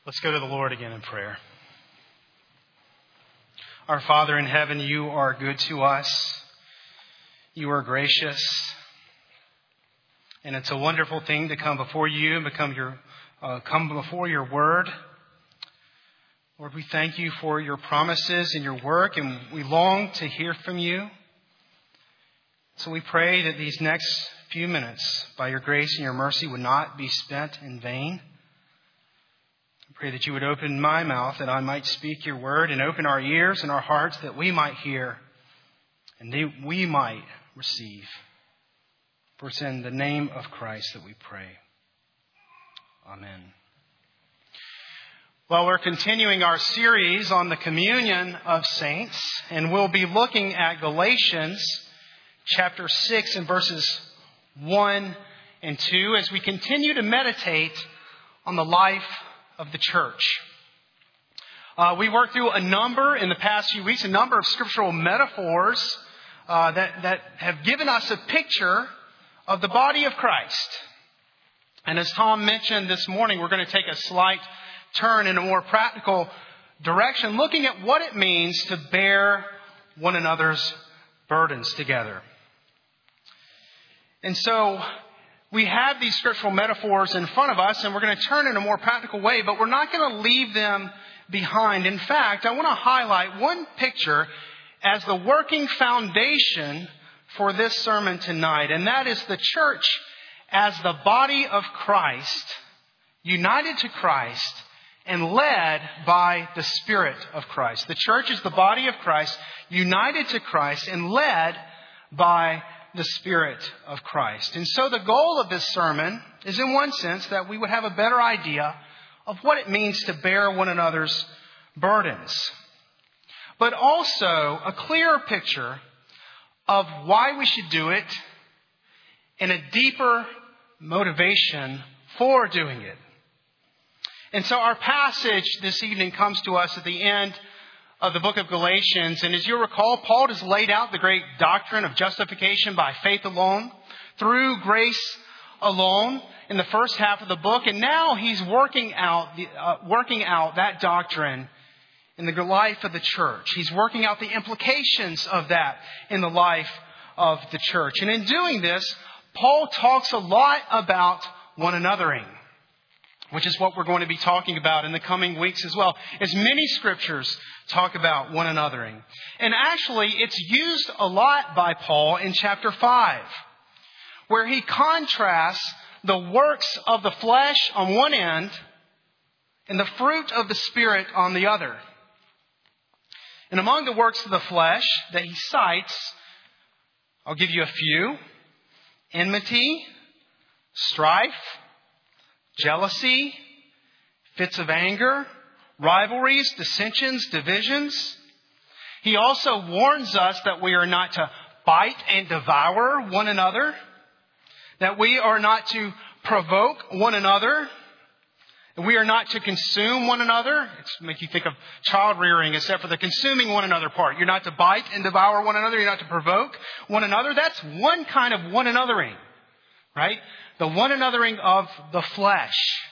Let's go to the Lord again in prayer. Our Father in heaven, you are good to us. You are gracious. And it's a wonderful thing to come before you and come before your word. Lord, we thank you for your promises and your work, and we long to hear from you. So we pray that these next few minutes, by your grace and your mercy, would not be spent in vain. I pray that you would open my mouth that I might speak your word, and open our ears and our hearts that we might hear and that we might receive. For it's in the name of Christ that we pray. Amen. Well, we're continuing our series on the communion of saints, and we'll be looking at Galatians chapter 6 and verses 1 and 2 as we continue to meditate on the life of the church. We worked through in the past few weeks, a number of scriptural metaphors that have given us a picture of the body of Christ. And as Tom mentioned this morning, we're going to take a slight turn in a more practical direction, looking at what it means to bear one another's burdens together. And so we have these scriptural metaphors in front of us, and we're going to turn in a more practical way, but we're not going to leave them behind. In fact, I want to highlight one picture as the working foundation for this sermon tonight, and that is the church as the body of Christ, united to Christ and led by the Spirit of Christ. The church is the body of Christ, united to Christ and led by the Spirit of Christ. And so the goal of this sermon is, in one sense, that we would have a better idea of what it means to bear one another's burdens, but also a clearer picture of why we should do it and a deeper motivation for doing it. And so our passage this evening comes to us at the end of the book of Galatians. And as you recall, Paul has laid out the great doctrine of justification by faith alone, through grace alone in the first half of the book. And now he's working out that doctrine in the life of the church. He's working out the implications of that in the life of the church. And in doing this, Paul talks a lot about one anothering, which is what we're going to be talking about in the coming weeks as well, as many scriptures talk about one anothering. And actually, it's used a lot by Paul in chapter 5, where he contrasts the works of the flesh on one end and the fruit of the Spirit on the other. And among the works of the flesh that he cites, I'll give you a few: enmity, strife, jealousy, fits of anger, rivalries, dissensions, divisions. He also warns us that we are not to bite and devour one another, that we are not to provoke one another, and we are not to consume one another. It's make you think of child rearing, except for the consuming one another part. You're not to bite and devour one another. You're not to provoke one another. That's one kind of one anothering, right? The one anothering of the flesh.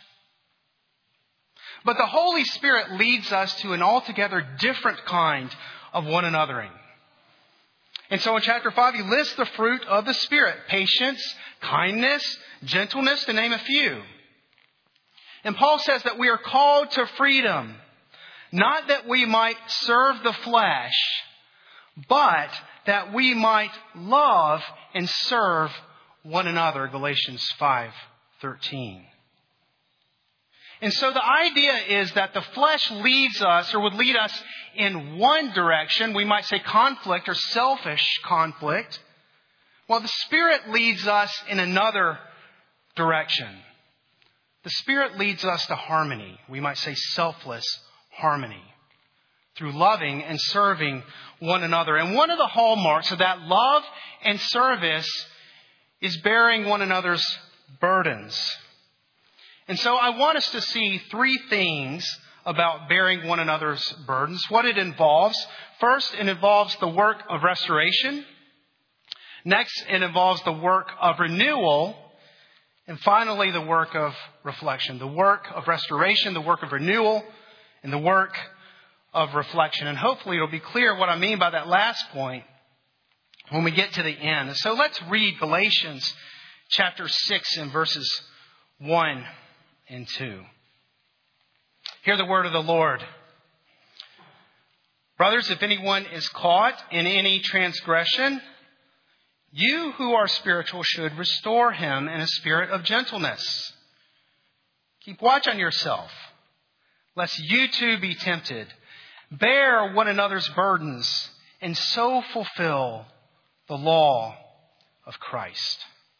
But the Holy Spirit leads us to an altogether different kind of one anothering. And so in chapter 5, he lists the fruit of the Spirit: patience, kindness, gentleness, to name a few. And Paul says that we are called to freedom, not that we might serve the flesh, but that we might love and serve one another. Galatians 5:13. And so the idea is that the flesh leads us, or would lead us, in one direction. We might say conflict or selfish conflict, while the Spirit leads us in another direction. The Spirit leads us to harmony. We might say selfless harmony, through loving and serving one another. And one of the hallmarks of that love and service is bearing one another's burdens. And so I want us to see three things about bearing one another's burdens, what it involves. First, it involves the work of restoration. Next, it involves the work of renewal. And finally, the work of reflection, the work of restoration, the work of renewal, and the work of reflection. And hopefully it'll be clear what I mean by that last point when we get to the end. And so let's read Galatians chapter 6 and verses 1 and 2. Hear the word of the Lord. Brothers, if anyone is caught in any transgression, you who are spiritual should restore him in a spirit of gentleness. Keep watch on yourself, lest you too be tempted. Bear one another's burdens, and so fulfill the law of Christ.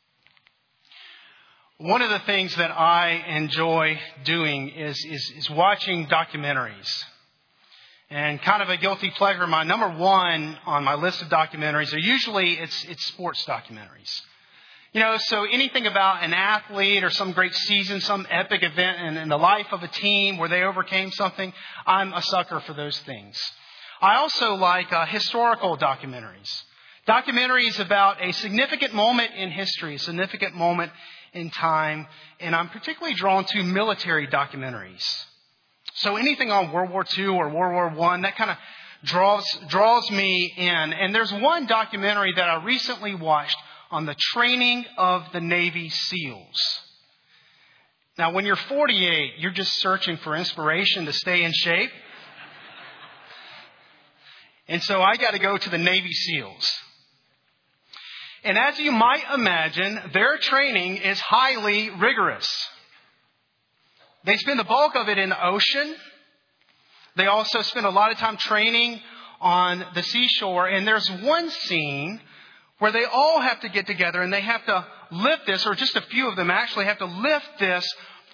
One of the things that I enjoy doing is watching documentaries. And kind of a guilty pleasure, my number one on my list of documentaries are usually it's sports documentaries. So anything about an athlete or some great season, some epic event in the life of a team where they overcame something, I'm a sucker for those things. I also like historical documentaries. Documentaries about a significant moment in history, a significant moment in time, and I'm particularly drawn to military documentaries. So anything on World War II or World War I, that kind of draws me in. And there's one documentary that I recently watched on the training of the Navy SEALs. Now, when you're 48, you're just searching for inspiration to stay in shape. And so I got to go to the Navy SEALs. And as you might imagine, their training is highly rigorous. They spend the bulk of it in the ocean. They also spend a lot of time training on the seashore. And there's one scene where they all have to get together and they have to lift this, or just a few of them actually have to lift this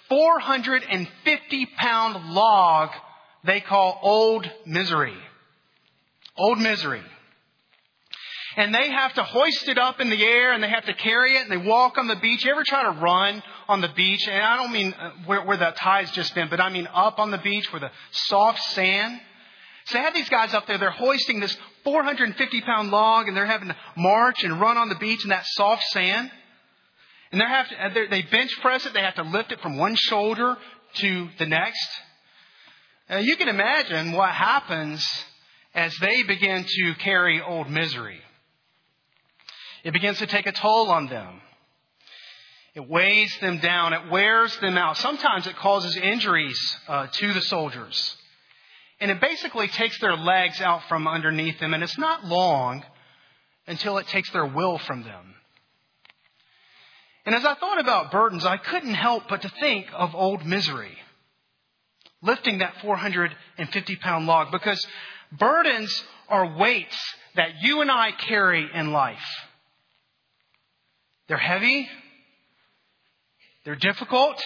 450-pound log they call Old Misery. Old Misery. And they have to hoist it up in the air and they have to carry it and they walk on the beach. You ever try to run on the beach? And I don't mean where the tide's just been, but I mean up on the beach where the soft sand. So they have these guys up there, they're hoisting this 450-pound log and they're having to march and run on the beach in that soft sand. And they bench press it. They have to lift it from one shoulder to the next. You can imagine what happens as they begin to carry Old Misery. It begins to take a toll on them. It weighs them down. It wears them out. Sometimes it causes injuries to the soldiers. And it basically takes their legs out from underneath them. And it's not long until it takes their will from them. And as I thought about burdens, I couldn't help but to think of Old Misery. Lifting that 450-pound log. Because burdens are weights that you and I carry in life. They're heavy. They're difficult.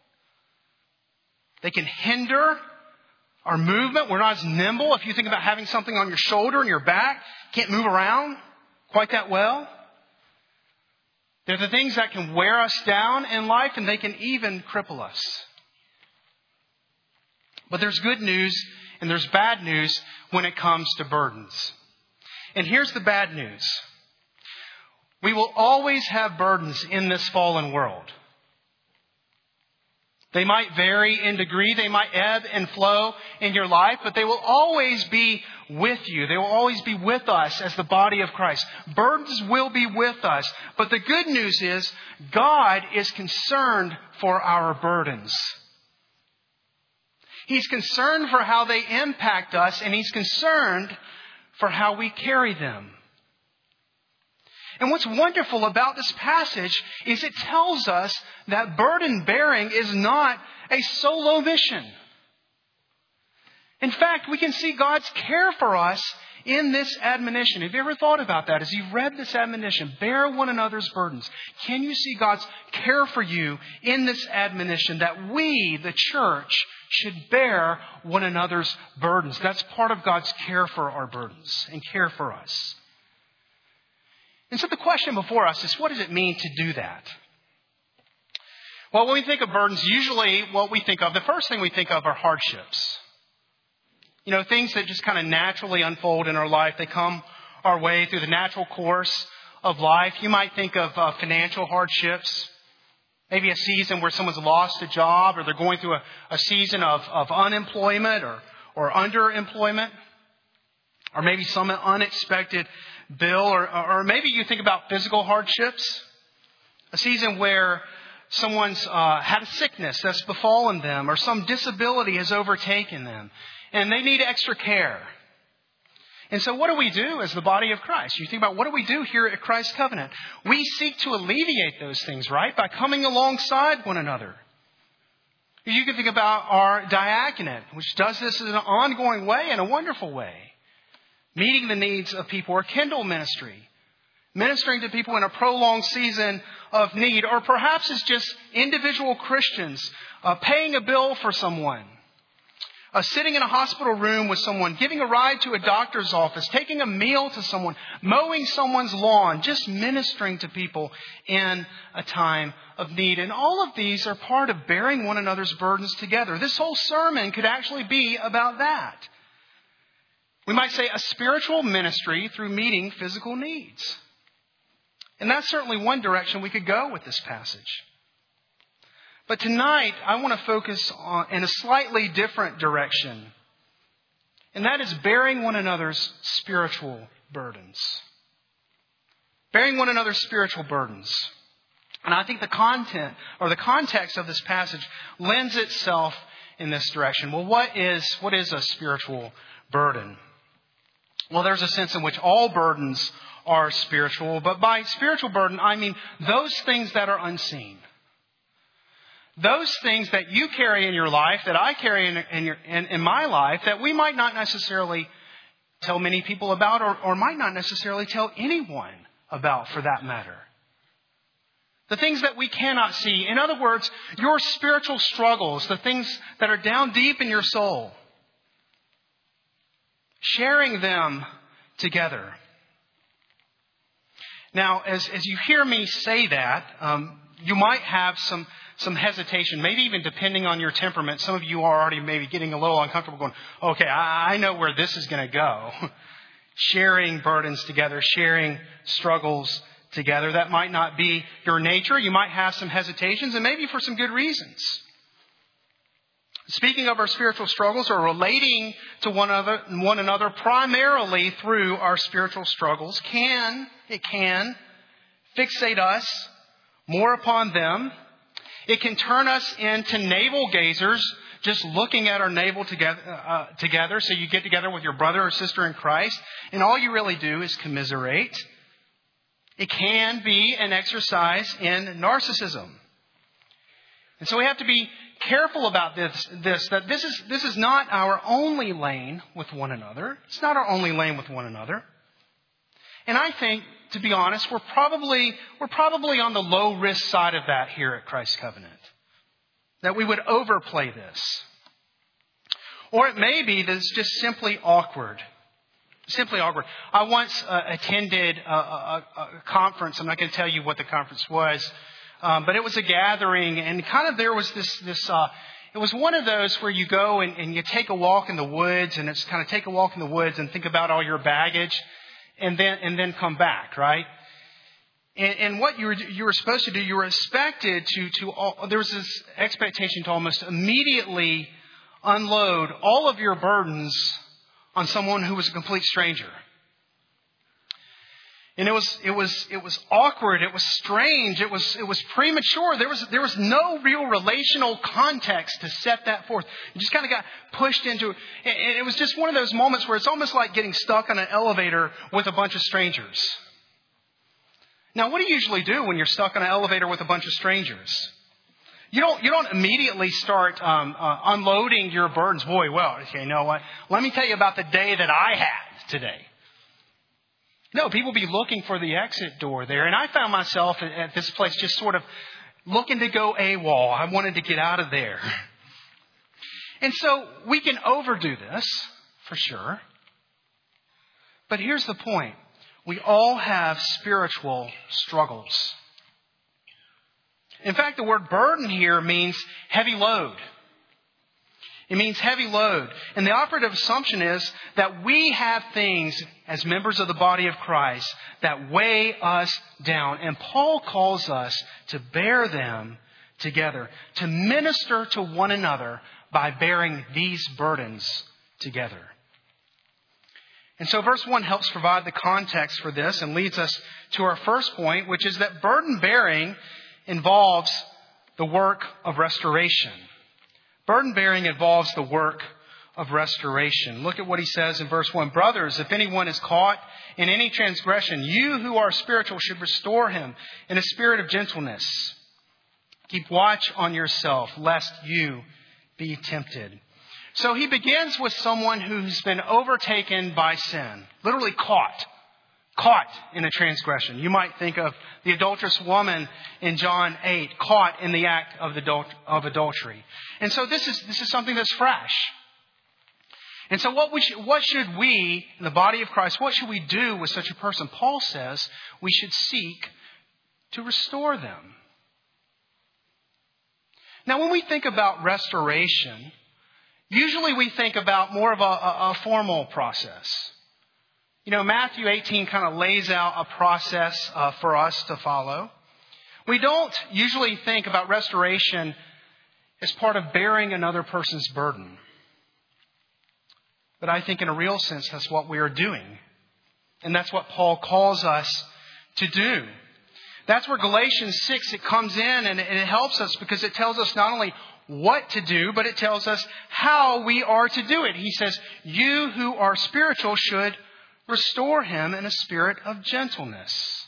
They can hinder our movement. We're not as nimble. If you think about having something on your shoulder and your back, can't move around quite that well. They're the things that can wear us down in life, and they can even cripple us. But there's good news and there's bad news when it comes to burdens. And here's the bad news. We will always have burdens in this fallen world. They might vary in degree. They might ebb and flow in your life, but they will always be with you. They will always be with us as the body of Christ. Burdens will be with us. But the good news is God is concerned for our burdens. He's concerned for how they impact us, and He's concerned for how we carry them. And what's wonderful about this passage is it tells us that burden bearing is not a solo mission. In fact, we can see God's care for us in this admonition. Have you ever thought about that as you've read this admonition? Bear one another's burdens. Can you see God's care for you in this admonition that we, the church, should bear one another's burdens? That's part of God's care for our burdens and care for us. And so the question before us is, what does it mean to do that? Well, when we think of burdens, usually what we think of, the first thing we think of are hardships. You know, things that just kind of naturally unfold in our life. They come our way through the natural course of life. You might think of financial hardships. Maybe a season where someone's lost a job, or they're going through a season of unemployment or underemployment. Or maybe some unexpected bill. Or maybe you think about physical hardships. A season where someone's had a sickness that's befallen them, or some disability has overtaken them, and they need extra care. And so what do we do as the body of Christ? You think about, what do we do here at Christ Covenant? We seek to alleviate those things, right? By coming alongside one another. You can think about our diaconate, which does this in an ongoing way, in a wonderful way. Meeting the needs of people, or Kindle ministry. Ministering to people in a prolonged season of need. Or perhaps it's just individual Christians paying a bill for someone. Sitting in a hospital room with someone, giving a ride to a doctor's office, taking a meal to someone, mowing someone's lawn, just ministering to people in a time of need. And all of these are part of bearing one another's burdens together. This whole sermon could actually be about that. We might say a spiritual ministry through meeting physical needs. And that's certainly one direction we could go with this passage. But tonight, I want to focus in a slightly different direction. And that is bearing one another's spiritual burdens. Bearing one another's spiritual burdens. And I think the content or the context of this passage lends itself in this direction. Well, what is a spiritual burden? Well, there's a sense in which all burdens are spiritual. But by spiritual burden, I mean those things that are unseen. Those things that you carry in your life, that I carry in my life, that we might not necessarily tell many people about, or might not necessarily tell anyone about, for that matter. The things that we cannot see. In other words, your spiritual struggles, the things that are down deep in your soul. Sharing them together. Now, as you hear me say that, you might have some hesitation, maybe even depending on your temperament. Some of you are already maybe getting a little uncomfortable going, okay, I know where this is going to go. Sharing burdens together, sharing struggles together. That might not be your nature. You might have some hesitations, and maybe for some good reasons. Speaking of our spiritual struggles, or relating to one another primarily through our spiritual struggles, can fixate us more upon them. It can turn us into navel gazers, just looking at our navel together. So you get together with your brother or sister in Christ, and all you really do is commiserate. It can be an exercise in narcissism. And so we have to be careful about this that this is not our only lane with one another. It's not our only lane with one another. And I think, to be honest, we're probably on the low risk side of that here at Christ Covenant. That we would overplay this. Or it may be that it's just simply awkward. Simply awkward. I once attended a conference. I'm not going to tell you what the conference was. But it was a gathering, and kind of there was this it was one of those where you go and you take a walk in the woods, and it's kind of take a walk in the woods and think about all your baggage, and then come back, right? And what you were supposed to do, you were expected there was this expectation to almost immediately unload all of your burdens on someone who was a complete stranger. And it was awkward. It was strange. It was premature. There was no real relational context to set that forth. You just kind of got pushed into it. And it was just one of those moments where it's almost like getting stuck on an elevator with a bunch of strangers. Now, what do you usually do when you're stuck on an elevator with a bunch of strangers? You don't immediately start unloading your burdens. Boy, well, okay, you know what? Let me tell you about the day that I had today. No, people be looking for the exit door there. And I found myself at this place just sort of looking to go AWOL. I wanted to get out of there. And so we can overdo this, for sure. But here's the point. We all have spiritual struggles. In fact, the word burden here means heavy load. It means heavy load. And the operative assumption is that we have things as members of the body of Christ that weigh us down. And Paul calls us to bear them together, to minister to one another by bearing these burdens together. And so verse 1 helps provide the context for this and leads us to our first point, which is that burden bearing involves the work of restoration. Burden bearing involves the work of restoration. Look at what he says in verse 1. Brothers, if anyone is caught in any transgression, you who are spiritual should restore him in a spirit of gentleness. Keep watch on yourself, lest you be tempted. So he begins with someone who's been overtaken by sin, literally caught in a transgression. You might think of the adulterous woman in John 8, caught in the act of adultery. And so this is something that's fresh. And so what should we, in the body of Christ, what should we do with such a person? Paul says we should seek to restore them. Now, when we think about restoration, usually we think about more of a formal process. You know, Matthew 18 kind of lays out a process for us to follow. We don't usually think about restoration as part of bearing another person's burden. But I think in a real sense, that's what we are doing. And that's what Paul calls us to do. That's where Galatians 6, it comes in and it helps us because it tells us not only what to do, but it tells us how we are to do it. He says, you who are spiritual should restore him in a spirit of gentleness.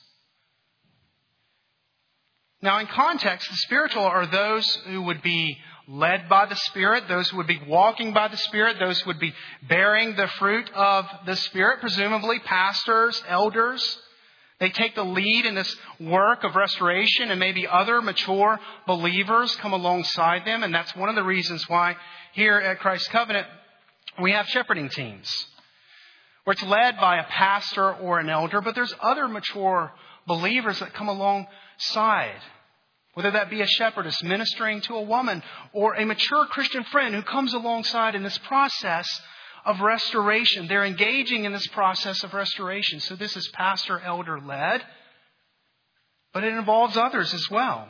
Now, in context, the spiritual are those who would be led by the Spirit, those who would be walking by the Spirit, those who would be bearing the fruit of the Spirit, presumably pastors, elders. They take the lead in this work of restoration, and maybe other mature believers come alongside them. And that's one of the reasons why here at Christ Covenant we have shepherding teams, where it's led by a pastor or an elder, but there's other mature believers that come alongside. Whether that be a shepherdess ministering to a woman or a mature Christian friend who comes alongside in this process of restoration. They're engaging in this process of restoration. So this is pastor, elder led, but it involves others as well.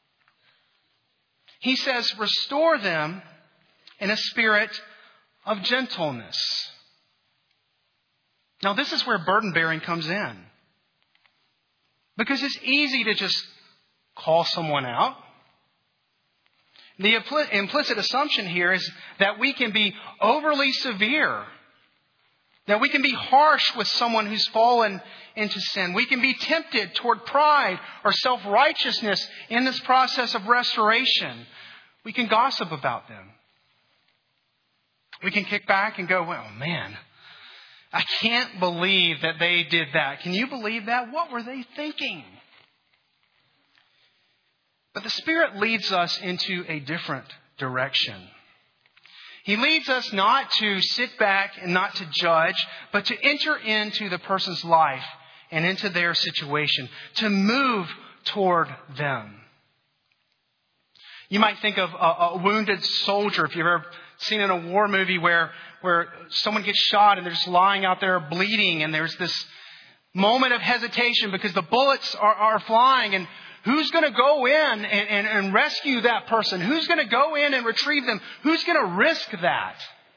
He says, restore them in a spirit of gentleness. Now this is where burden bearing comes in. Because it's easy to just call someone out. The implicit assumption here is that we can be overly severe, that we can be harsh with someone who's fallen into sin. We can be tempted toward pride or self-righteousness in this process of restoration. We can gossip about them. We can kick back and go, well, man, I can't believe that they did that. Can you believe that? What were they thinking? But the Spirit leads us into a different direction. He leads us not to sit back and not to judge, but to enter into the person's life and into their situation, to move toward them. You might think of a wounded soldier, if you've ever seen in a war movie where someone gets shot and they're just lying out there bleeding, and there's this moment of hesitation because the bullets are flying, and who's going to go in and rescue that person? Who's going to go in and retrieve them? Who's going to risk that?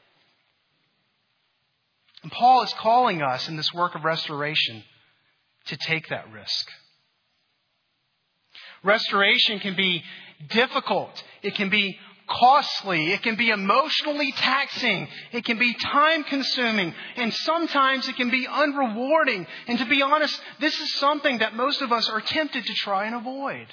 And Paul is calling us in this work of restoration to take that risk. Restoration can be difficult. It can be costly. It can be emotionally taxing. It can be time consuming. And sometimes it can be unrewarding. And to be honest, this is something that most of us are tempted to try and avoid.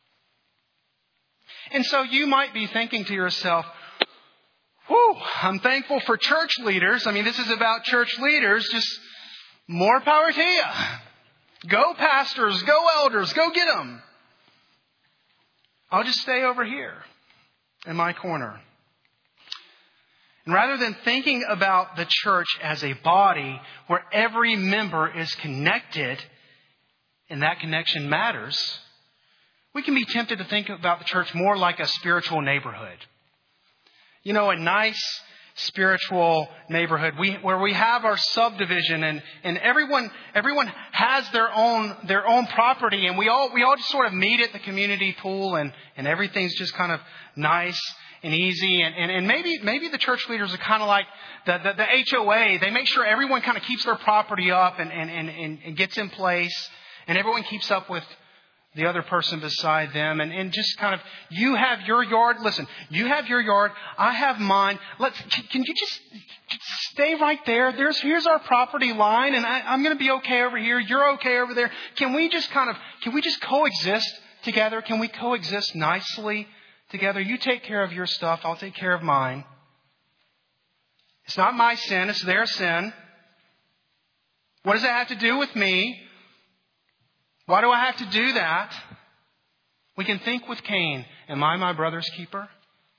And so you might be thinking to yourself, whew, I'm thankful for church leaders. I mean, this is about church leaders. Just more power to you. Go pastors, go elders, go get them. I'll just stay over here in my corner. And rather than thinking about the church as a body where every member is connected and that connection matters, we can be tempted to think about the church more like a spiritual neighborhood. You know, a nice, spiritual neighborhood, where we have our subdivision, and everyone has their own property, and we all just sort of meet at the community pool, and everything's just kind of nice and easy, and maybe the church leaders are kind of like the HOA. They make sure everyone kind of keeps their property up and gets in place, and everyone keeps up with the other person beside them, and just kind of, you have your yard. Listen, you have your yard. I have mine. Can you just stay right there? Here's our property line, and I'm going to be okay over here. You're okay over there. Can we just coexist together? Can we coexist nicely together? You take care of your stuff. I'll take care of mine. It's not my sin. It's their sin. What does that have to do with me? Why do I have to do that? We can think with Cain, am I my brother's keeper?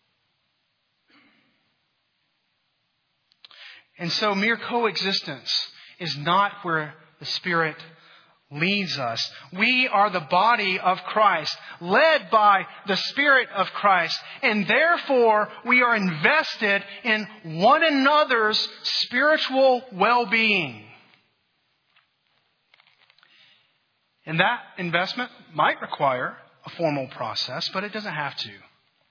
And so mere coexistence is not where the Spirit leads us. We are the body of Christ, led by the Spirit of Christ, and therefore we are invested in one another's spiritual well-being. And that investment might require a formal process, but it doesn't have to.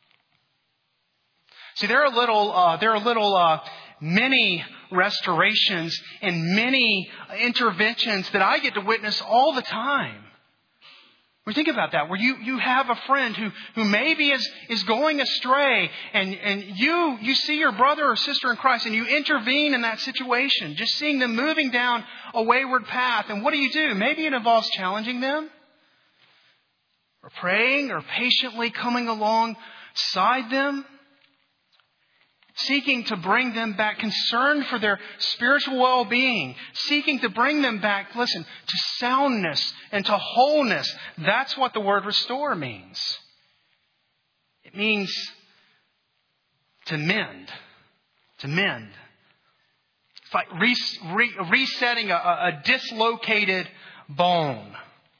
See, there are little mini restorations and mini interventions that I get to witness all the time. We think about that, where you have a friend who maybe is going astray, and you see your brother or sister in Christ, and you intervene in that situation, just seeing them moving down a wayward path. And what do? Maybe it involves challenging them, or praying, or patiently coming alongside them, seeking to bring them back, concerned for their spiritual well-being, seeking to bring them back, listen, to soundness and to wholeness. That's what the word restore means. It means to mend. To mend. It's like resetting a dislocated bone.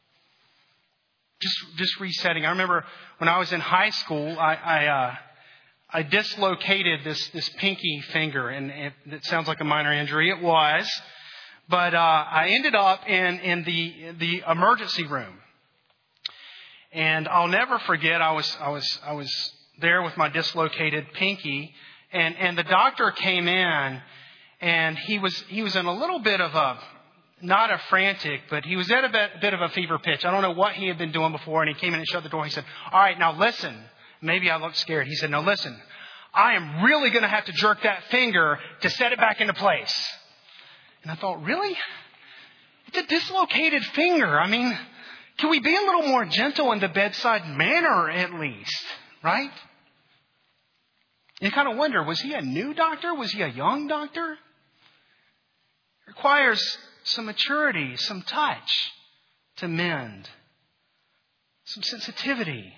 Just resetting. I remember when I was in high school, I dislocated this pinky finger, and it sounds like a minor injury. It was, but I ended up in the emergency room, and I'll never forget. I was there with my dislocated pinky, and the doctor came in, and he was in a little bit of a, not a frantic, but he was at a bit of a fever pitch. I don't know what he had been doing before, and he came in and shut the door. He said, "All right, now listen." Maybe I looked scared. He said, "No, listen, I am really going to have to jerk that finger to set it back into place." And I thought, really? It's a dislocated finger. I mean, can we be a little more gentle in the bedside manner at least? Right? You kind of wonder, was he a new doctor? Was he a young doctor? It requires some maturity, some touch to mend, some sensitivity.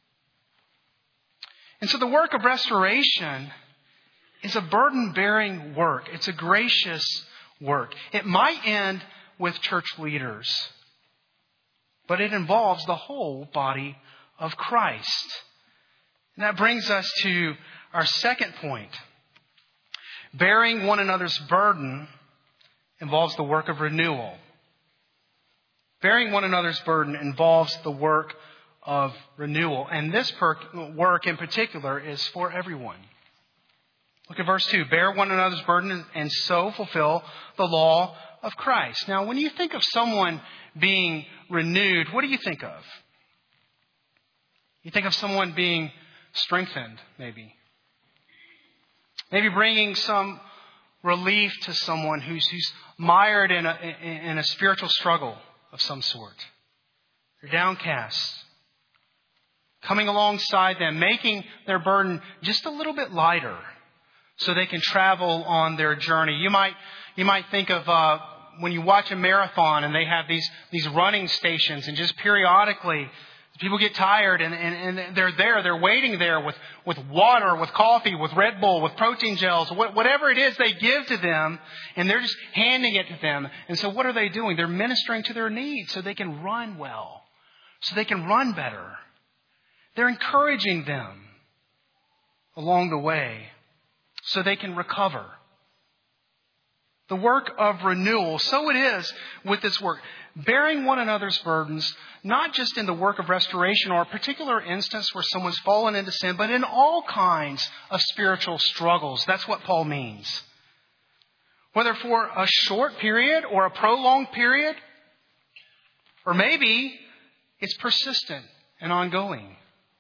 And so the work of restoration is a burden-bearing work. It's a gracious work. It might end with church leaders, but it involves the whole body of Christ. And that brings us to our second point. Bearing one another's burden involves the work of renewal. Bearing one another's burden involves the work of renewal. And this work in particular is for everyone. Look at verse 2. Bear one another's burden and so fulfill the law of Christ. Now, when you think of someone being renewed, what do you think of? You think of someone being strengthened, maybe. Maybe bringing some relief to someone who's mired in a spiritual struggle of some sort. They're downcast. Coming alongside them, making their burden just a little bit lighter so they can travel on their journey. You might think of when you watch a marathon and they have these running stations, and just periodically people get tired and they're waiting there with water, with coffee, with Red Bull, with protein gels, whatever it is they give to them, and they're just handing it to them. And so what are they doing? They're ministering to their needs so they can run well, so they can run better. They're encouraging them along the way so they can recover. The work of renewal. So it is with this work. Bearing one another's burdens, not just in the work of restoration or a particular instance where someone's fallen into sin, but in all kinds of spiritual struggles. That's what Paul means. Whether for a short period or a prolonged period, or maybe it's persistent and ongoing.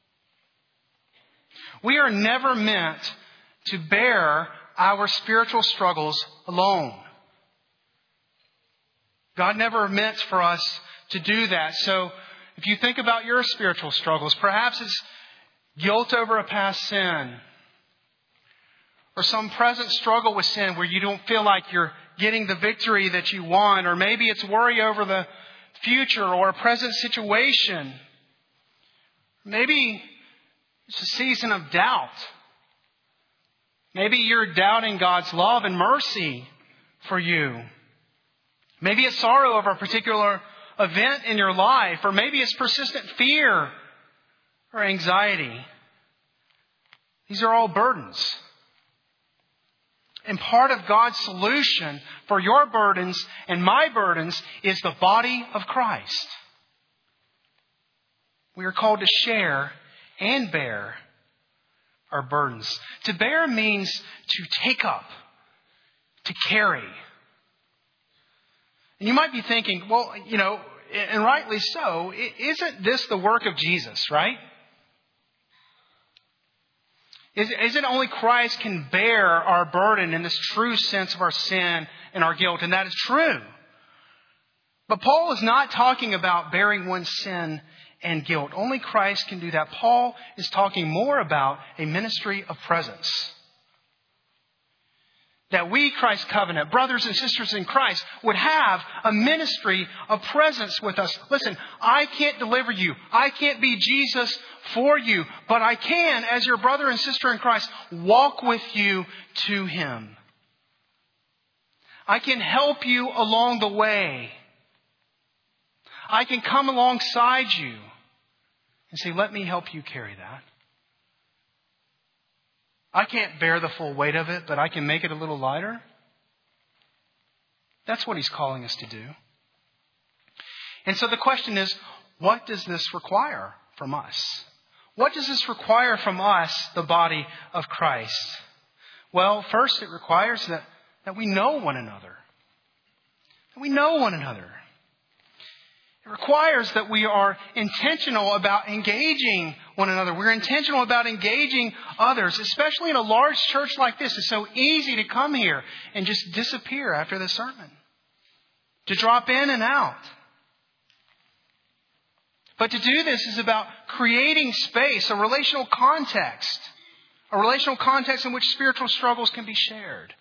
We are never meant to bear our spiritual struggles alone. God never meant for us to do that. So if you think about your spiritual struggles, perhaps it's guilt over a past sin, or some present struggle with sin where you don't feel like you're getting the victory that you want, or maybe it's worry over the future or a present situation. Maybe it's a season of doubt. Maybe you're doubting God's love and mercy for you. Maybe it's sorrow over a particular event in your life, or maybe it's persistent fear or anxiety. These are all burdens. And part of God's solution for your burdens and my burdens is the body of Christ. We are called to share and bear our burdens. To bear means to take up, to carry. And you might be thinking, well, and rightly so, isn't this the work of Jesus, right? Isn't only Christ can bear our burden in this true sense of our sin and our guilt? And that is true. But Paul is not talking about bearing one's sin and guilt. Only Christ can do that. Paul is talking more about a ministry of presence. That we, Christ's covenant, brothers and sisters in Christ, would have a ministry of presence with us. Listen, I can't deliver you. I can't be Jesus for you. But I can, as your brother and sister in Christ, walk with you to Him. I can help you along the way. I can come alongside you and say, let me help you carry that. I can't bear the full weight of it, but I can make it a little lighter. That's what He's calling us to do. And so the question is, what does this require from us? What does this require from us, the body of Christ? Well, first it requires that we know one another. That we know one another. It requires that we are intentional about engaging one another. We're intentional about engaging others, especially in a large church like this. It's so easy to come here and just disappear after the sermon, to drop in and out. But to do this is about creating space, a relational context in which spiritual struggles can be shared.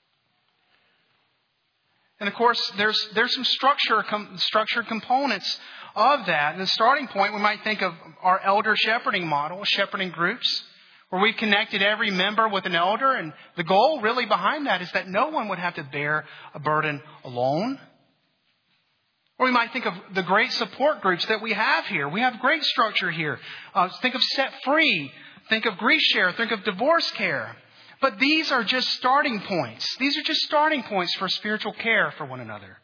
And of course, there's some structured components of that. And the starting point, we might think of our elder shepherding model, shepherding groups, where we've connected every member with an elder. And the goal really behind that is that no one would have to bear a burden alone. Or we might think of the great support groups that we have here. We have great structure here. Think of Set Free. Think of Grief Share. Think of Divorce Care. But these are just starting points. These are just starting points for spiritual care for one another.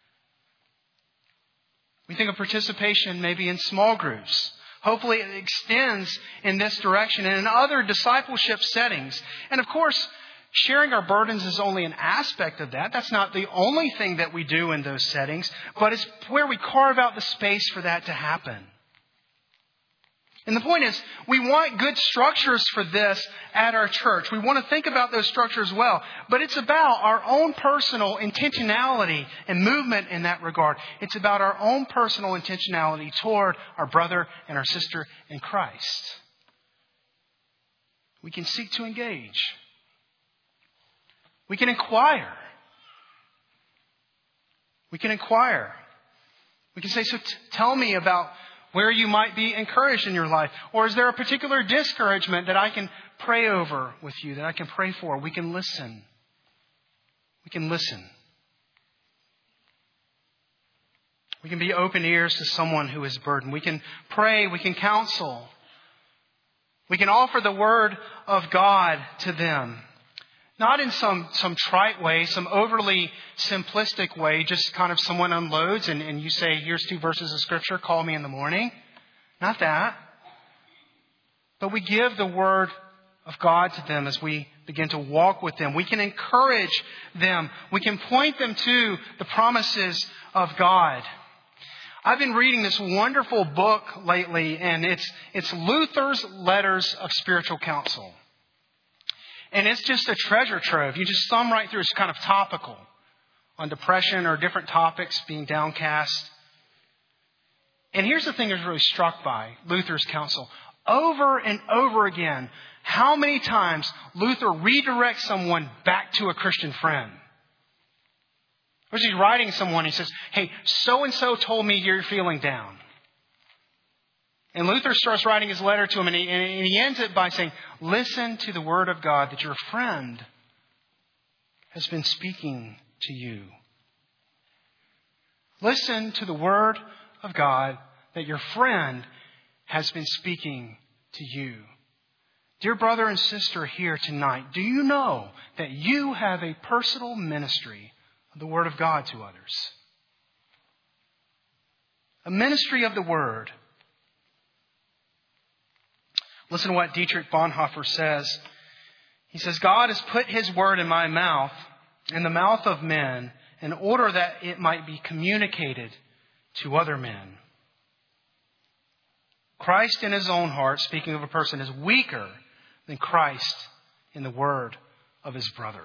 We think of participation maybe in small groups. Hopefully it extends in this direction and in other discipleship settings. And of course, sharing our burdens is only an aspect of that. That's not the only thing that we do in those settings, but it's where we carve out the space for that to happen. And the point is, we want good structures for this at our church. We want to think about those structures well. But it's about our own personal intentionality and movement in that regard. It's about our own personal intentionality toward our brother and our sister in Christ. We can seek to engage. We can inquire. We can inquire. We can say, so tell me about where you might be encouraged in your life. Or is there a particular discouragement that I can pray over with you, that I can pray for? We can listen. We can listen. We can be open ears to someone who is burdened. We can pray. We can counsel. We can offer the Word of God to them. Not in some trite way, some overly simplistic way, just kind of someone unloads and you say, here's 2 verses of Scripture, call me in the morning. Not that. But we give the Word of God to them as we begin to walk with them. We can encourage them. We can point them to the promises of God. I've been reading this wonderful book lately, and it's Luther's Letters of Spiritual Counsel. And it's just a treasure trove. You just thumb right through. It's kind of topical on depression or different topics, being downcast. And here's the thing I was really struck by Luther's counsel. Over and over again, how many times Luther redirects someone back to a Christian friend? Or he's writing someone, he says, hey, so-and-so told me you're feeling down. And Luther starts writing his letter to him, and he ends it by saying, listen to the Word of God that your friend has been speaking to you. Listen to the Word of God that your friend has been speaking to you. Dear brother and sister here tonight, do you know that you have a personal ministry of the Word of God to others? A ministry of the Word. Listen to what Dietrich Bonhoeffer says. He says, God has put His Word in my mouth, in the mouth of men, in order that it might be communicated to other men. Christ in His own heart, speaking of a person, is weaker than Christ in the word of his brother.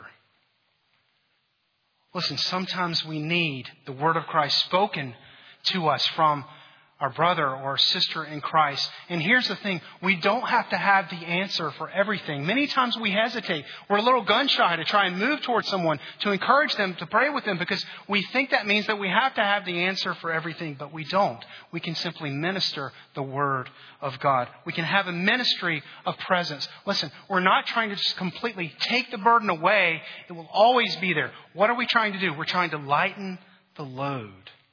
Listen, sometimes we need the Word of Christ spoken to us from our brother or sister in Christ. And here's the thing. We don't have to have the answer for everything. Many times we hesitate. We're a little gun shy to try and move towards someone, to encourage them, to pray with them, because we think that means that we have to have the answer for everything, but we don't. We can simply minister the Word of God. We can have a ministry of presence. Listen, we're not trying to just completely take the burden away. It will always be there. What are we trying to do? We're trying to lighten the load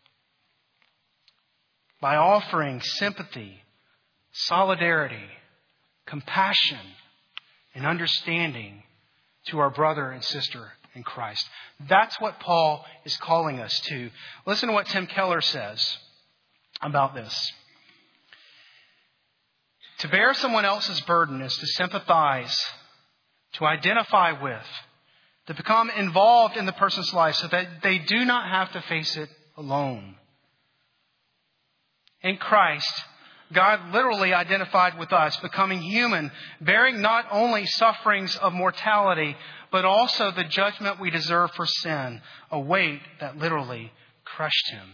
by offering sympathy, solidarity, compassion, and understanding to our brother and sister in Christ. That's what Paul is calling us to. Listen to what Tim Keller says about this. To bear someone else's burden is to sympathize, to identify with, to become involved in the person's life so that they do not have to face it alone. In Christ, God literally identified with us, becoming human, bearing not only sufferings of mortality, but also the judgment we deserve for sin, a weight that literally crushed Him.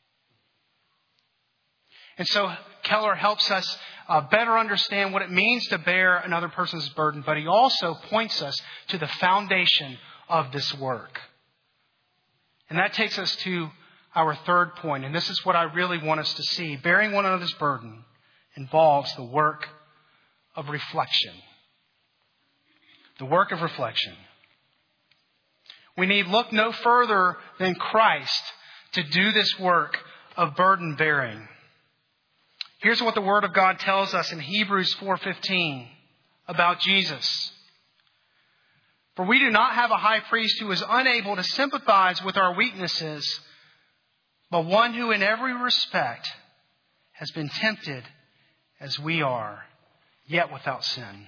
And so Keller helps us better understand what it means to bear another person's burden, but he also points us to the foundation of this work. And that takes us to our third point, and this is what I really want us to see. Bearing one another's burden involves the work of reflection. The work of reflection. We need look no further than Christ to do this work of burden bearing. Here's what the Word of God tells us in Hebrews 4:15 about Jesus. For we do not have a high priest who is unable to sympathize with our weaknesses, but one who in every respect has been tempted as we are, yet without sin.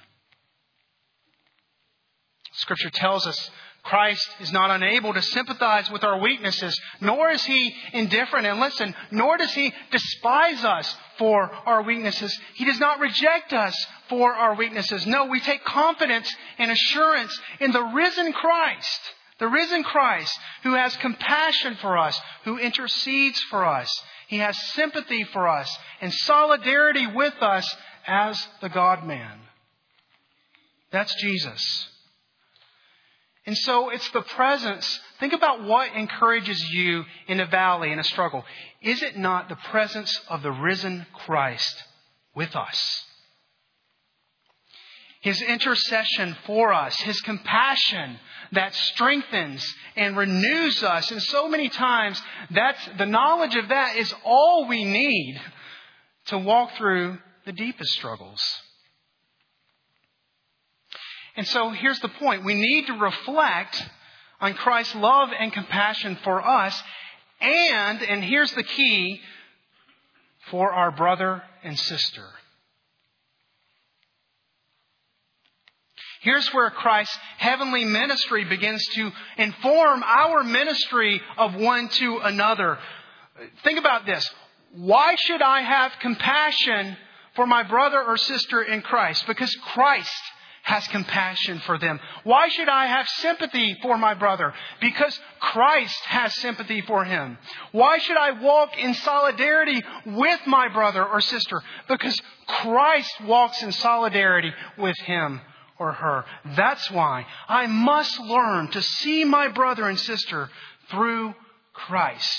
Scripture tells us Christ is not unable to sympathize with our weaknesses, nor is He indifferent. And listen, nor does He despise us for our weaknesses. He does not reject us for our weaknesses. No, we take confidence and assurance in the risen Christ. The risen Christ who has compassion for us, who intercedes for us. He has sympathy for us and solidarity with us as the God-man. That's Jesus. And so it's the presence. Think about what encourages you in a valley, in a struggle. Is it not the presence of the risen Christ with us? His intercession for us, His compassion that strengthens and renews us. And so many times, the knowledge of that is all we need to walk through the deepest struggles. And so here's the point. We need to reflect on Christ's love and compassion for us. And here's the key, for our brother and sister. Here's where Christ's heavenly ministry begins to inform our ministry of one to another. Think about this. Why should I have compassion for my brother or sister in Christ? Because Christ has compassion for them. Why should I have sympathy for my brother? Because Christ has sympathy for him. Why should I walk in solidarity with my brother or sister? Because Christ walks in solidarity with him or her. That's why I must learn to see my brother and sister through Christ.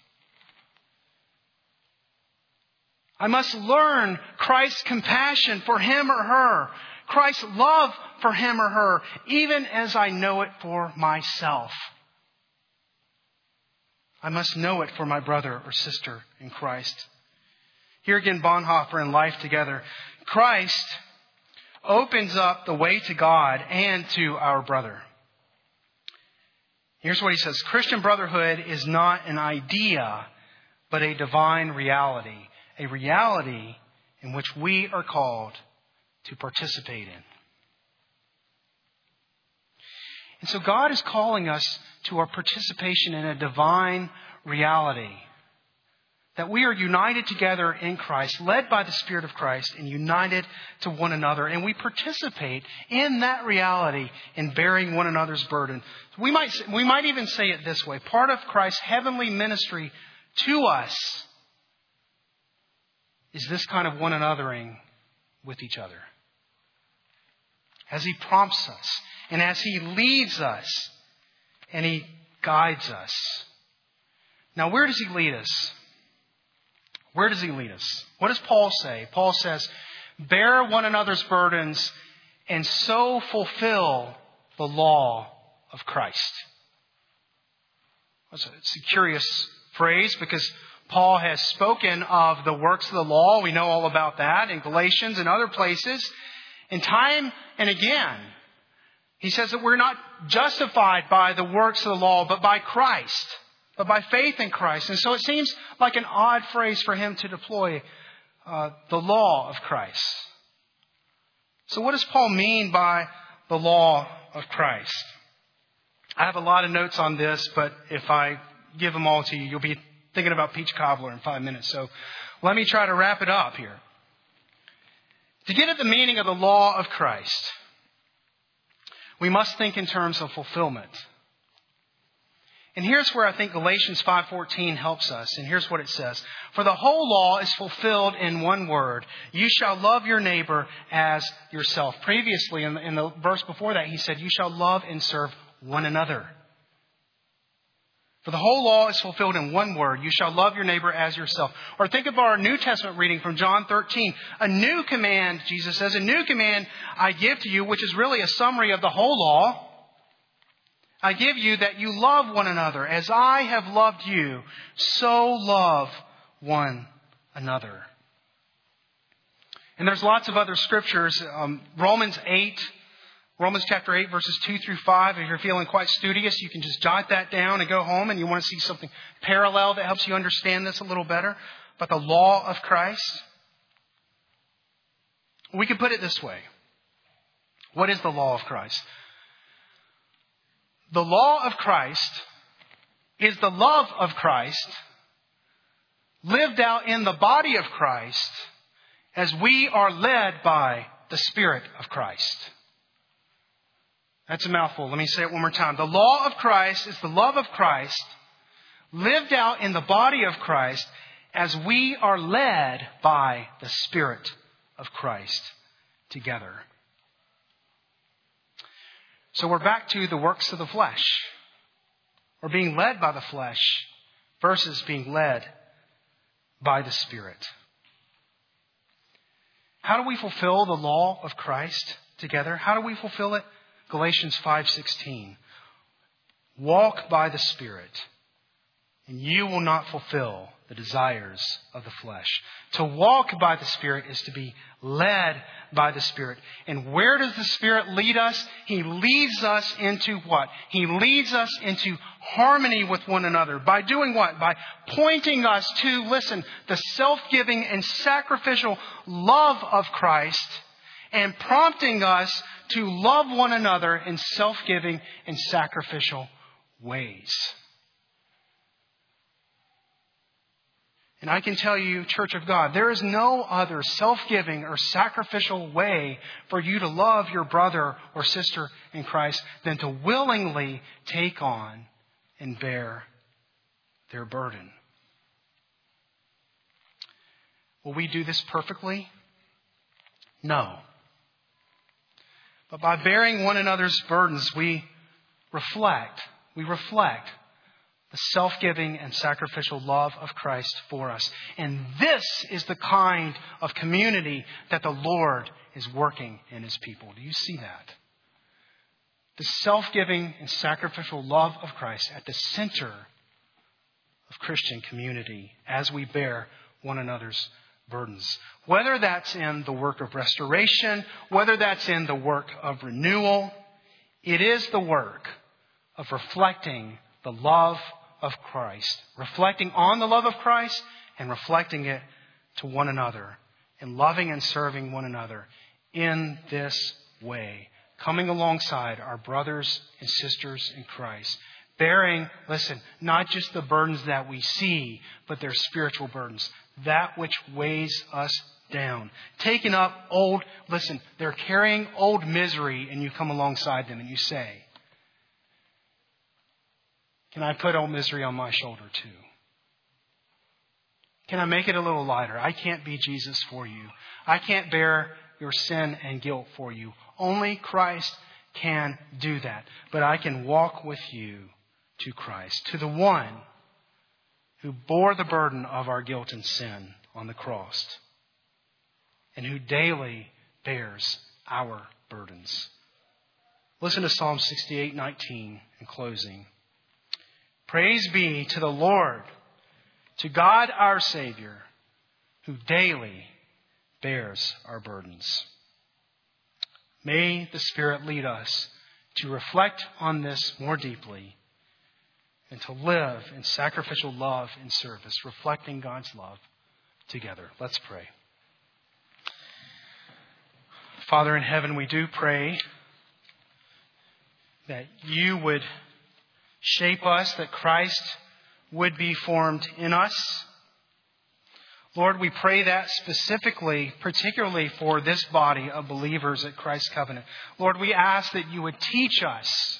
I must learn Christ's compassion for him or her, Christ's love for him or her, even as I know it for myself. I must know it for my brother or sister in Christ. Here again, Bonhoeffer in Life Together. Christ opens up the way to God and to our brother. Here's what he says. Christian brotherhood is not an idea, but a divine reality. A reality in which we are called to participate in. And so God is calling us to our participation in a divine reality. That we are united together in Christ, led by the Spirit of Christ, and united to one another. And we participate in that reality in bearing one another's burden. We might even say it this way. Part of Christ's heavenly ministry to us is this kind of one anothering with each other. As He prompts us, and as He leads us, and He guides us. Now, where does He lead us? Where does He lead us? What does Paul say? Paul says, bear one another's burdens and so fulfill the law of Christ. It's a curious phrase because Paul has spoken of the works of the law. We know all about that in Galatians and other places. And time and again, he says that we're not justified by the works of the law, but by Christ. But by faith in Christ. And so it seems like an odd phrase for him to deploy the law of Christ. So what does Paul mean by the law of Christ? I have a lot of notes on this, but if I give them all to you, you'll be thinking about peach cobbler in 5 minutes. So let me try to wrap it up here. To get at the meaning of the law of Christ, we must think in terms of fulfillment. And here's where I think Galatians 5:14 helps us. And here's what it says. For the whole law is fulfilled in one word. You shall love your neighbor as yourself. Previously, in the verse before that, he said, you shall love and serve one another. For the whole law is fulfilled in one word. You shall love your neighbor as yourself. Or think of our New Testament reading from John 13. A new command, Jesus says, a new command I give to you, which is really a summary of the whole law. I give you that you love one another. As I have loved you, so love one another. And there's lots of other scriptures. Romans chapter 8, verses 2 through 5. If you're feeling quite studious, you can just jot that down and go home and you want to see something parallel that helps you understand this a little better. But the law of Christ. We could put it this way. What is the law of Christ? The law of Christ is the love of Christ lived out in the body of Christ as we are led by the Spirit of Christ. That's a mouthful. Let me say it one more time. The law of Christ is the love of Christ lived out in the body of Christ as we are led by the Spirit of Christ together. So we're back to the works of the flesh. We're being led by the flesh versus being led by the Spirit. How do we fulfill the law of Christ together? How do we fulfill it? Galatians 5:16. Walk by the Spirit, and you will not fulfill the desires of the flesh. To walk by the Spirit is to be led by the Spirit. And where does the Spirit lead us? He leads us into what? He leads us into harmony with one another. By doing what? By pointing us to, listen, the self-giving and sacrificial love of Christ, and prompting us to love one another in self-giving and sacrificial ways. And I can tell you, Church of God, there is no other self-giving or sacrificial way for you to love your brother or sister in Christ than to willingly take on and bear their burden. Will we do this perfectly? No. But by bearing one another's burdens, we reflect the self-giving and sacrificial love of Christ for us. And this is the kind of community that the Lord is working in His people. Do you see that? The self-giving and sacrificial love of Christ at the center of Christian community as we bear one another's burdens. Whether that's in the work of restoration, whether that's in the work of renewal, it is the work of reflecting the love of Christ, reflecting on the love of Christ and reflecting it to one another, and loving and serving one another in this way, coming alongside our brothers and sisters in Christ, bearing, listen, not just the burdens that we see, but their spiritual burdens, that which weighs us down. Taking up they're carrying old misery, and you come alongside them and you say, can I put old misery on my shoulder too? Can I make it a little lighter? I can't be Jesus for you. I can't bear your sin and guilt for you. Only Christ can do that. But I can walk with you to Christ, to the one who bore the burden of our guilt and sin on the cross, and who daily bears our burdens. Listen to Psalm 68:19 in closing. Praise be to the Lord, to God our Savior, who daily bears our burdens. May the Spirit lead us to reflect on this more deeply and to live in sacrificial love and service, reflecting God's love together. Let's pray. Father in heaven, we do pray that you would shape us, that Christ would be formed in us. Lord, we pray that specifically, particularly for this body of believers at Christ's Covenant. Lord, we ask that you would teach us.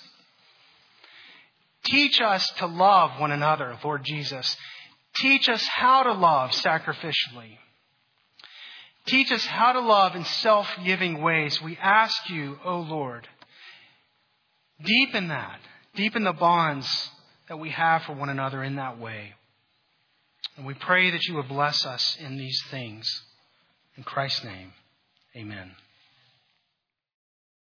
Teach us to love one another, Lord Jesus. Teach us how to love sacrificially. Teach us how to love in self-giving ways. We ask you, O Lord, deepen that. Deepen the bonds that we have for one another in that way. And we pray that you would bless us in these things. In Christ's name, amen.